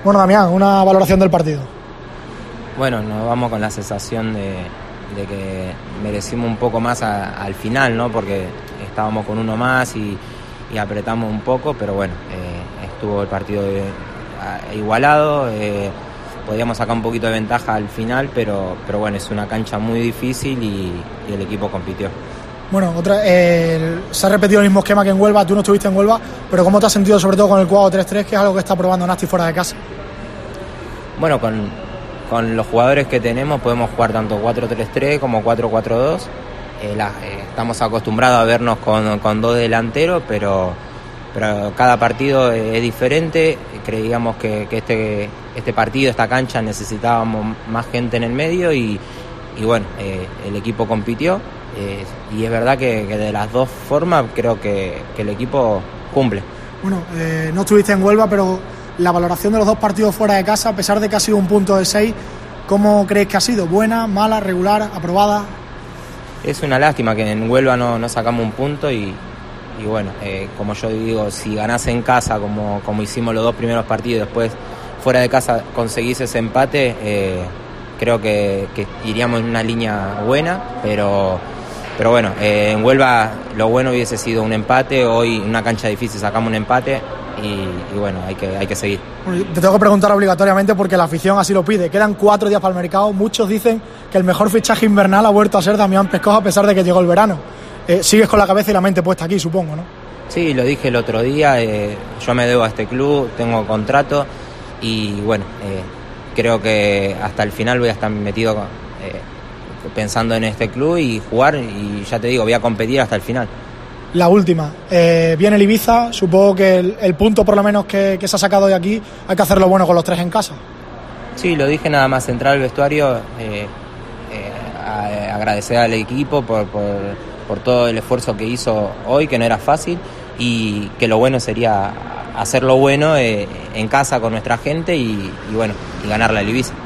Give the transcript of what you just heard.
Bueno, Damián, una valoración del partido. Bueno, nos vamos con la sensación de que merecimos un poco más al final, ¿no? Porque estábamos con uno más y apretamos un poco, pero bueno, estuvo el partido igualado, podíamos sacar un poquito de ventaja al final, pero bueno, es una cancha muy difícil y el equipo compitió. Bueno, se ha repetido el mismo esquema que en Huelva, tú no estuviste en Huelva, pero ¿cómo te has sentido sobre todo con el 4-3-3, que es algo que está probando Nasti fuera de casa? Bueno, con los jugadores que tenemos podemos jugar tanto 4-3-3 como 4-4-2. Estamos acostumbrados a vernos con dos delanteros, pero cada partido es diferente. Creíamos que este partido, esta cancha, necesitábamos más gente en el medio y bueno, el equipo compitió. Y es verdad que de las dos formas creo que el equipo cumple. Bueno, no estuviste en Huelva, pero la valoración de los dos partidos fuera de casa, a pesar de que ha sido un punto de 6, ¿cómo crees que ha sido? ¿Buena, mala, regular, aprobada? Es una lástima que en Huelva no sacamos un punto y bueno, como yo digo, si ganás en casa como hicimos los dos primeros partidos, después fuera de casa conseguís ese empate, creo que iríamos en una línea buena, pero bueno, en Huelva lo bueno hubiese sido un empate. Hoy en una cancha difícil sacamos un empate y bueno, hay que seguir. Te tengo que preguntar obligatoriamente porque la afición así lo pide. Quedan 4 días para el mercado. Muchos dicen que el mejor fichaje invernal ha vuelto a ser Damián Pescoja, a pesar de que llegó el verano. Sigues con la cabeza y la mente puesta aquí, supongo, ¿no? Sí, lo dije el otro día, yo me debo a este club, tengo contrato y bueno, creo que hasta el final voy a estar metido pensando en este club y jugar, y ya te digo, voy a competir hasta el final. La última, viene el Ibiza, supongo que el punto por lo menos que se ha sacado de aquí hay que hacerlo bueno con los 3 en casa. Sí, lo dije nada más entrar al vestuario, agradecer al equipo por todo el esfuerzo que hizo hoy, que no era fácil, y que lo bueno sería hacerlo bueno en casa con nuestra gente y bueno, y ganarle al Ibiza.